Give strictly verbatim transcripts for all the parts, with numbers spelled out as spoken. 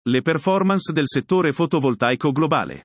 Le performance del settore fotovoltaico globale.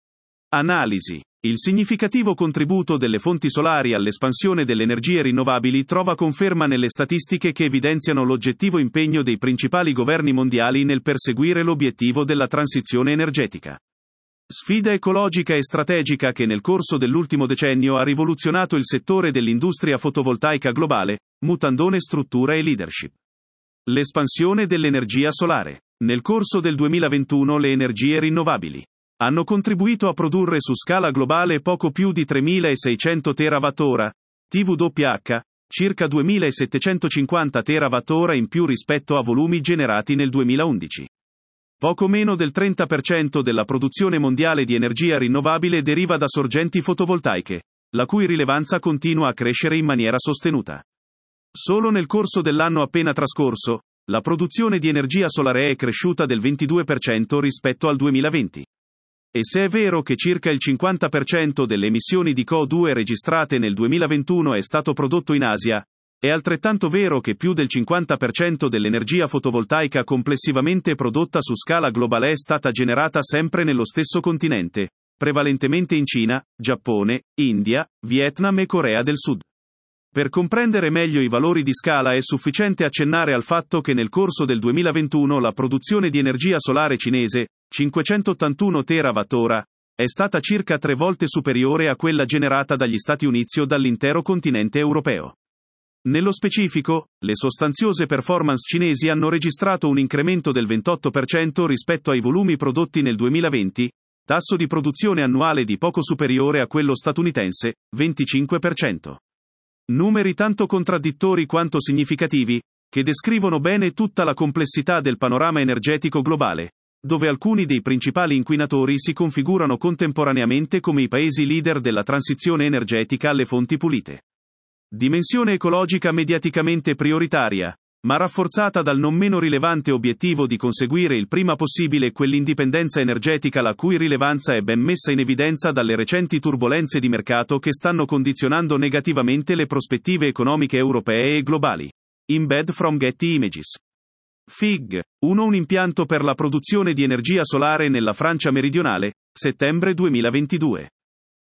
Analisi. Il significativo contributo delle fonti solari all'espansione delle energie rinnovabili trova conferma nelle statistiche che evidenziano l'oggettivo impegno dei principali governi mondiali nel perseguire l'obiettivo della transizione energetica. Sfida ecologica e strategica che nel corso dell'ultimo decennio ha rivoluzionato il settore dell'industria fotovoltaica globale, mutandone struttura e leadership. L'espansione dell'energia solare. Nel corso del duemilaventuno le energie rinnovabili hanno contribuito a produrre su scala globale poco più di tremilaseicento terawattora, T W H, circa duemilasettecentocinquanta terawattora in più rispetto a volumi generati nel duemilaundici. Poco meno del trenta per cento della produzione mondiale di energia rinnovabile deriva da sorgenti fotovoltaiche, la cui rilevanza continua a crescere in maniera sostenuta. Solo nel corso dell'anno appena trascorso, la produzione di energia solare è cresciuta del ventidue per cento rispetto al duemilaventi. E se è vero che circa il cinquanta per cento delle emissioni di C O due registrate nel duemilaventuno è stato prodotto in Asia, è altrettanto vero che più del cinquanta per cento dell'energia fotovoltaica complessivamente prodotta su scala globale è stata generata sempre nello stesso continente, prevalentemente in Cina, Giappone, India, Vietnam e Corea del Sud. Per comprendere meglio i valori di scala è sufficiente accennare al fatto che nel corso del duemilaventuno la produzione di energia solare cinese, cinquecentottantuno terawattora, è stata circa tre volte superiore a quella generata dagli Stati Uniti o dall'intero continente europeo. Nello specifico, le sostanziose performance cinesi hanno registrato un incremento del ventotto per cento rispetto ai volumi prodotti nel duemilaventi, tasso di produzione annuale di poco superiore a quello statunitense, venticinque per cento. Numeri tanto contraddittori quanto significativi, che descrivono bene tutta la complessità del panorama energetico globale, dove alcuni dei principali inquinatori si configurano contemporaneamente come i paesi leader della transizione energetica alle fonti pulite. Dimensione ecologica mediaticamente prioritaria, ma rafforzata dal non meno rilevante obiettivo di conseguire il prima possibile quell'indipendenza energetica la cui rilevanza è ben messa in evidenza dalle recenti turbolenze di mercato che stanno condizionando negativamente le prospettive economiche europee e globali. Embed from Getty Images. F I G uno Un impianto per la produzione di energia solare nella Francia meridionale, settembre duemilaventidue.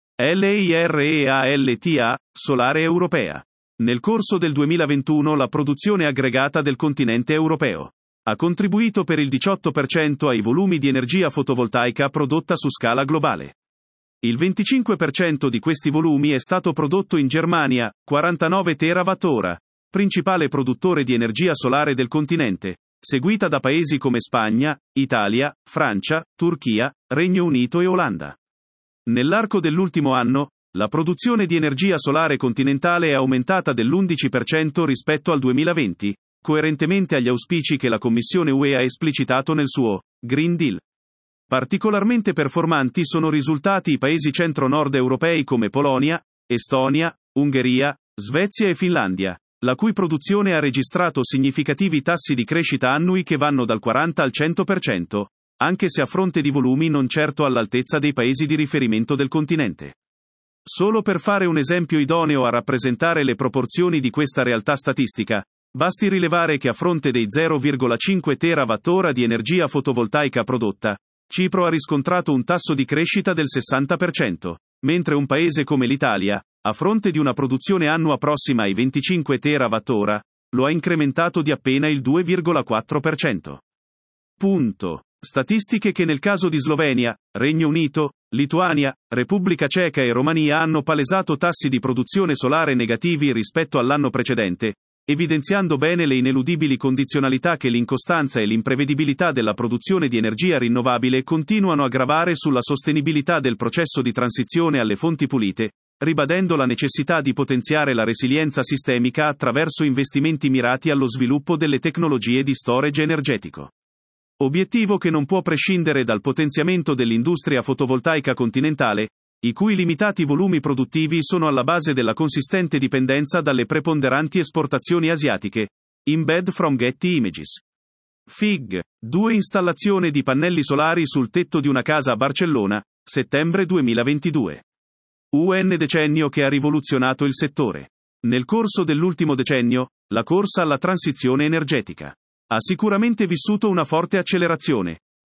LIREALTA, Solare Europea. Nel corso del duemilaventuno la produzione aggregata del continente europeo ha contribuito per il diciotto per cento ai volumi di energia fotovoltaica prodotta su scala globale. Il venticinque per cento di questi volumi è stato prodotto in Germania, quarantanove terawattora, principale produttore di energia solare del continente, seguita da paesi come Spagna, Italia, Francia, Turchia, Regno Unito e Olanda. Nell'arco dell'ultimo anno, la produzione di energia solare continentale è aumentata dell'undici per cento rispetto al duemilaventi, coerentemente agli auspici che la Commissione U E ha esplicitato nel suo Green Deal. Particolarmente performanti sono risultati i paesi centro-nord europei come Polonia, Estonia, Ungheria, Svezia e Finlandia, la cui produzione ha registrato significativi tassi di crescita annui che vanno dal quaranta al cento per cento, anche se a fronte di volumi non certo all'altezza dei paesi di riferimento del continente. Solo per fare un esempio idoneo a rappresentare le proporzioni di questa realtà statistica, basti rilevare che a fronte dei zero virgola cinque terawattora di energia fotovoltaica prodotta, Cipro ha riscontrato un tasso di crescita del sessanta per cento, mentre un paese come l'Italia, a fronte di una produzione annua prossima ai venticinque terawattora, lo ha incrementato di appena il due virgola quattro per cento. Punto. Statistiche che nel caso di Slovenia, Regno Unito, Lituania, Repubblica Ceca e Romania hanno palesato tassi di produzione solare negativi rispetto all'anno precedente, evidenziando bene le ineludibili condizionalità che l'incostanza e l'imprevedibilità della produzione di energia rinnovabile continuano a gravare sulla sostenibilità del processo di transizione alle fonti pulite, ribadendo la necessità di potenziare la resilienza sistemica attraverso investimenti mirati allo sviluppo delle tecnologie di storage energetico. Obiettivo che non può prescindere dal potenziamento dell'industria fotovoltaica continentale, i cui limitati volumi produttivi sono alla base della consistente dipendenza dalle preponderanti esportazioni asiatiche. Embed from Getty Images. F I G due Installazione di pannelli solari sul tetto di una casa a Barcellona, settembre duemilaventidue. Un decennio che ha rivoluzionato il settore. Nel corso dell'ultimo decennio, la corsa alla transizione energetica ha sicuramente vissuto una forte accelerazione,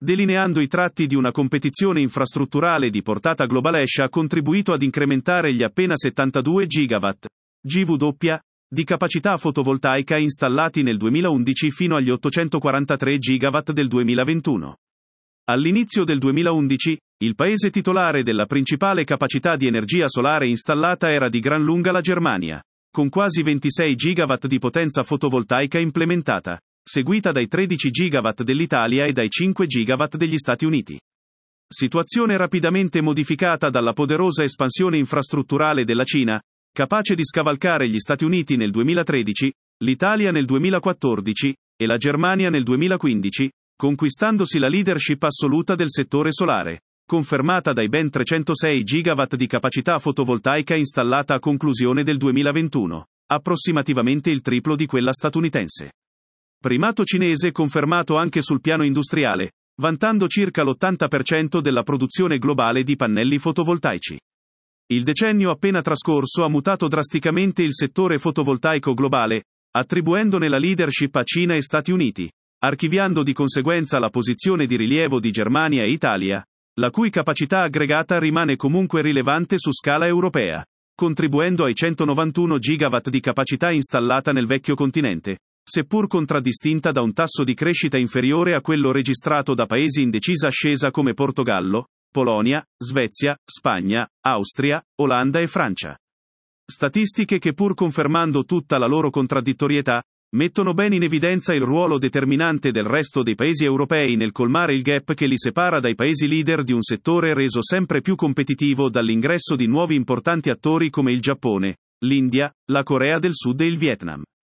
delineando i tratti di una competizione infrastrutturale di portata globale, ha contribuito ad incrementare gli appena settantadue gigawatt G W di capacità fotovoltaica installati nel duemilaundici fino agli ottocentoquarantatré gigawatt del duemilaventuno. All'inizio del duemilaundici, il paese titolare della principale capacità di energia solare installata era di gran lunga la Germania, con quasi ventisei gigawatt di potenza fotovoltaica implementata, seguita dai tredici gigawatt dell'Italia e dai cinque gigawatt degli Stati Uniti. Situazione rapidamente modificata dalla poderosa espansione infrastrutturale della Cina, capace di scavalcare gli Stati Uniti nel duemilatredici, l'Italia nel duemilaquattordici e la Germania nel duemilaquindici, conquistandosi la leadership assoluta del settore solare, confermata dai ben trecentosei gigawatt di capacità fotovoltaica installata a conclusione del duemilaventuno, approssimativamente il triplo di quella statunitense. Primato cinese confermato anche sul piano industriale, vantando circa l'ottanta per cento della produzione globale di pannelli fotovoltaici. Il decennio appena trascorso ha mutato drasticamente il settore fotovoltaico globale, attribuendone la leadership a Cina e Stati Uniti, archiviando di conseguenza la posizione di rilievo di Germania e Italia, la cui capacità aggregata rimane comunque rilevante su scala europea, contribuendo ai centonovantuno gigawatt di capacità installata nel vecchio continente, seppur contraddistinta da un tasso di crescita inferiore a quello registrato da paesi in decisa ascesa come Portogallo, Polonia, Svezia, Spagna, Austria, Olanda e Francia. Statistiche che, pur confermando tutta la loro contraddittorietà, mettono bene in evidenza il ruolo determinante del resto dei paesi europei nel colmare il gap che li separa dai paesi leader di un settore reso sempre più competitivo dall'ingresso di nuovi importanti attori come il Giappone, l'India, la Corea del Sud e il Vietnam.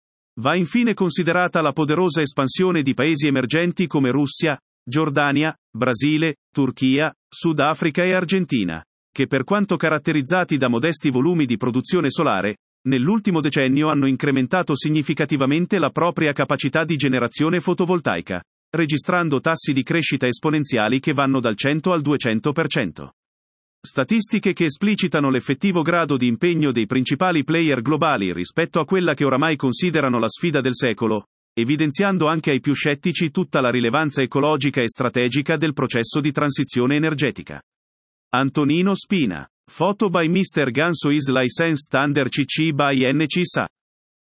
Va infine considerata la poderosa espansione di paesi emergenti come Russia, Giordania, Brasile, Turchia, Sudafrica e Argentina, che per quanto caratterizzati da modesti volumi di produzione solare, nell'ultimo decennio hanno incrementato significativamente la propria capacità di generazione fotovoltaica, registrando tassi di crescita esponenziali che vanno dal cento al duecento per cento. Statistiche che esplicitano l'effettivo grado di impegno dei principali player globali rispetto a quella che oramai considerano la sfida del secolo, evidenziando anche ai più scettici tutta la rilevanza ecologica e strategica del processo di transizione energetica. Antonino Spina. Photo by mister Ganso is licensed under C C by N C S A.